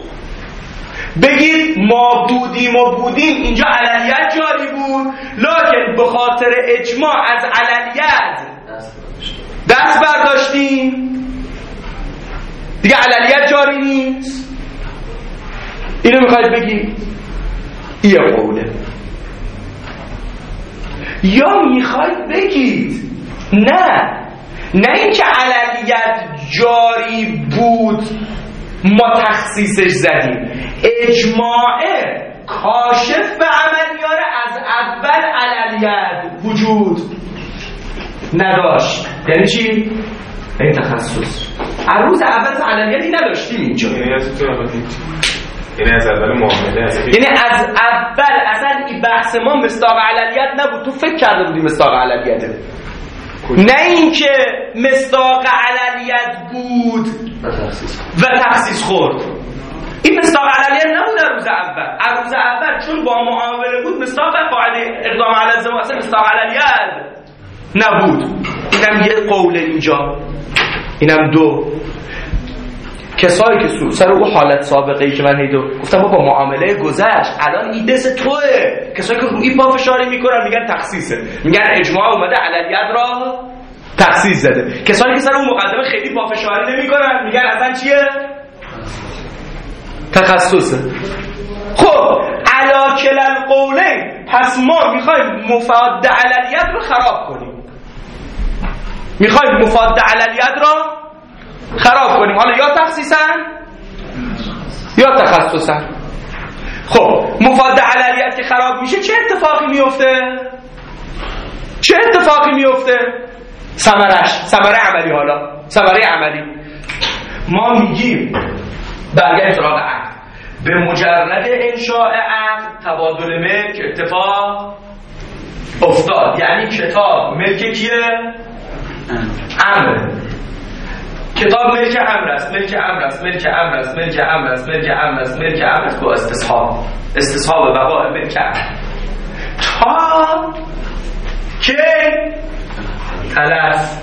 بگید ما بودیم و بودیم اینجا عللیت جاری بود، لکن به خاطر اجماع از عللیت دست برداشتیم دیگه عللیت جاری نیست. اینو میخواید بگید؟ یه قوله. یا میخواید بگید نه نه اینکه عللیت جاری بود ما تخصیصش زدیم. اجماعه کاشف به عملیاره از اول علیت وجود نداشت. یعنی چی؟ این تخصص از روز اول علیتی نداشتیم اینجا. یعنی از یعنی از اول معامله هست، یعنی از اول اصلا این بحث ما مصداق علیت نبود. تو فکر کرده بودی مصداق علیته، نه اینکه مصداق علیت بود و تخصیص خورد. این مصداق علیت نبود در روز اول. از روز اول چون با معامله بود مصداق قاعده اقدام علی الزمان اصلا مصداق علیت نبود. اینم یه قول اینجا، اینم دو. کسایی که سر اون حالت سابقه ای که من هیدو گفتم با معامله گذشت الان این دست توه، کسایی که روی پافشاری میکنن میگن تخصیصه، میگن اجماع اومده علیت را تخصیص زده. کسایی که سر اون مقدمه خیلی پافشاری نمیکنن میگن اصلا چیه؟ تخصصه. خب علا کل القولین، پس ما میخوایم مفاد علیت رو خراب کنیم، میخوایم مفاد علیت را خراب کنیم. حالا یا تخصیصن یا تخصصن. خب مفاد علیت که خراب میشه چه اتفاقی میفته؟ چه اتفاقی میفته؟ ثمرش، ثمره عملی. حالا ثمره عملی ما میگیم برگرد سراغ عقد. به مجرد انشاء عقد تبادل ملک اتفاق افتاد. یعنی کتاب ملک کیه؟ امر. کتاب ملک امر است، ملک امر است، ملک امر است، ملک امر است، ملک امر است، ملک امر است با استصحاب، استصحاب بقاء ملک امر تا که تلف.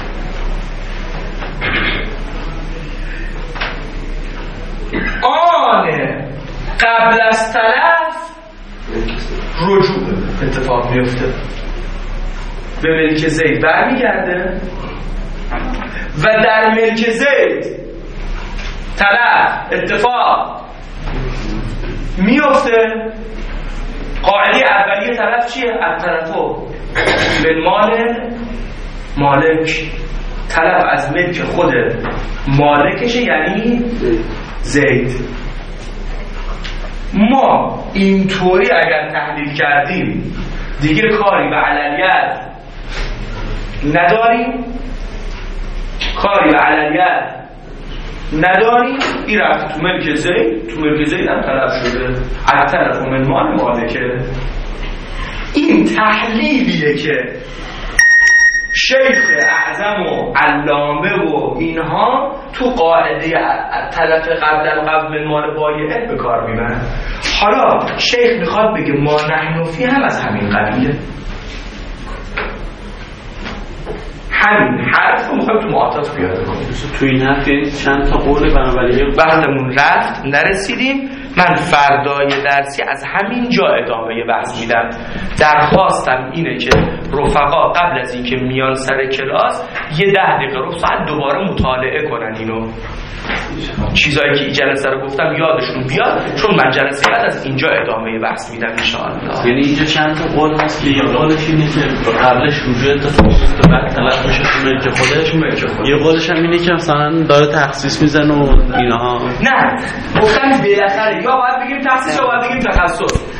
آن قبل از تلف رجوع اتفاق میفته، به ملک زید برمیگرده و در ملک زید تلف اتفاق میفته. قاعده اولیه تلف چیه؟ التلفو من مال مالک. تلف از ملک خود مالکشه، یعنی زید. ما اینطوری اگر تحلیل کردیم دیگه کاری به علیت نداریم، کاری به علیت نداریم. این رفت تو ملک زید، تو ملک زید هم طلب شده از طرف من مال مالکه. این تحلیلیه که شیخ اعظم و علامه و اینها تو قاعده تلف قبل القبض من مال بایعه به کار میبرن. حالا شیخ میخواد بگه ما نحن فی هم از همین قبیله. همین حرف رو میخوایم تو معاطات بیاده کنیم. تو این حرف چند تا قول بنابراین وقتمون رفت نرسیدیم. من فردای درسی از همین جا ادامه بحث میدم. درخواستم اینه که رفقا قبل از اینکه میان سر کلاس یه ده دقیقه رو ساعت دوباره مطالعه کنن اینو، چیزایی که این جلسه رو گفتم یادشون بیاد، چون من جلسه بعد از اینجا ادامه بحث میدم ان شاء الله. یعنی اینجا چند تا قول هست که یه قولش اینه که قبلش وجود اتفاق بعد طلب میشه تو ملک خودش، ملک خودش. یه قولش هم اینه که مثلا داره تخصیص میزنه و اینها. نه گفتم بالاخره یا باید بگیم تخصیص یا باید بگیم تخصص.